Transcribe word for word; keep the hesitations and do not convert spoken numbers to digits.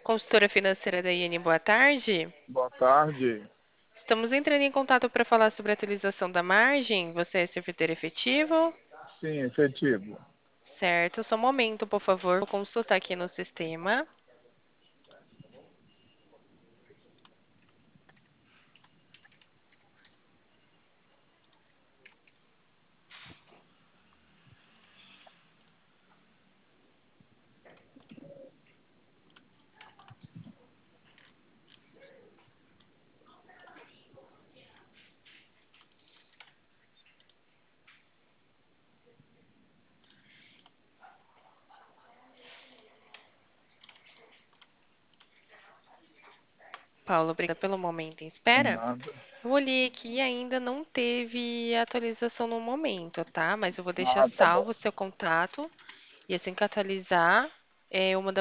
Consultora financeira da I N, boa tarde. Boa tarde. Estamos entrando em contato para falar sobre a atualização da margem. Você é servidor efetivo? Sim, efetivo. Certo, só um momento, por favor. Vou consultar aqui no sistema. Paulo, obrigada pelo momento em espera. Nada. Eu olhei aqui e ainda não teve atualização no momento, tá? Mas eu vou deixar Ah, tá salvo bom. o seu contato e assim que atualizar, é, eu mando